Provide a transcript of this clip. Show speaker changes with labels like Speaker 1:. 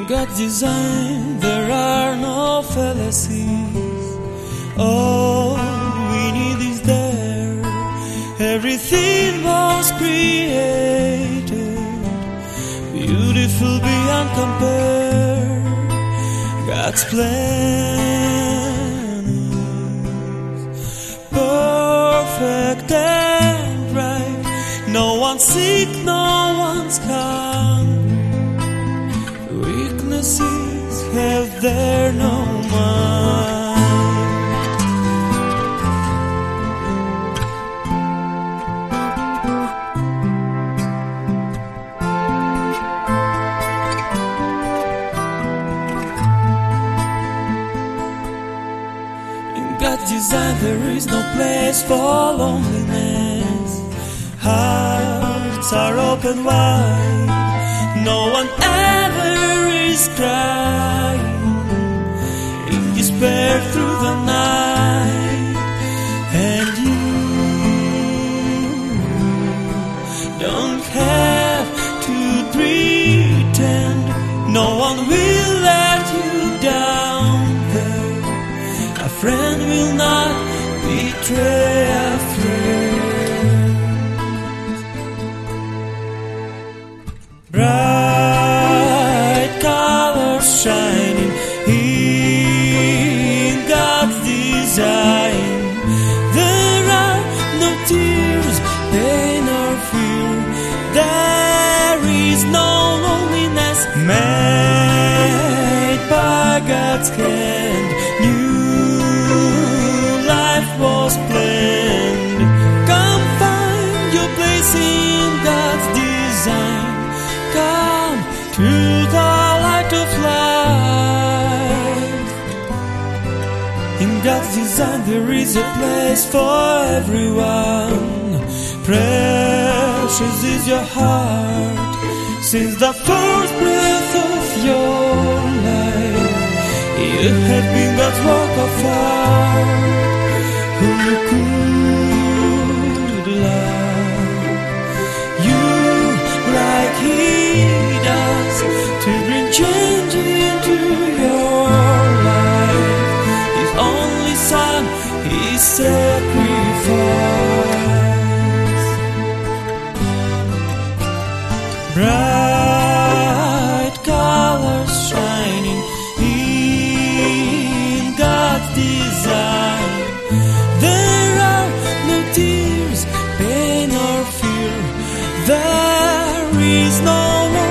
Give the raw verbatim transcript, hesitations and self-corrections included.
Speaker 1: God's design, there are no fallacies. All we need is there. Everything was created, beautiful beyond compare. God's plan is perfect and right. No one's sick, no one's hungry. Weaknesses have there no mind. In God's design there is no place for loneliness. Hearts are open wide. No one ever is crying in despair through the night. And you don't have to pretend. No one will let you down there. A friend will not betray a friend. Bright colors shining in God's design. There are no tears, pain or fear. There is no loneliness. Made by God's hand, new life was planned. Come find your place in God's design. Come to the light of life. In God's design there is a place for everyone. Precious is your heart. Since the first breath of your life, you have been God's work of art. Who could love you like He does, to bring change into your life? His only Son, His sacrifice. Bright colors shining in God's design. There are no tears, pain or fear. There is no more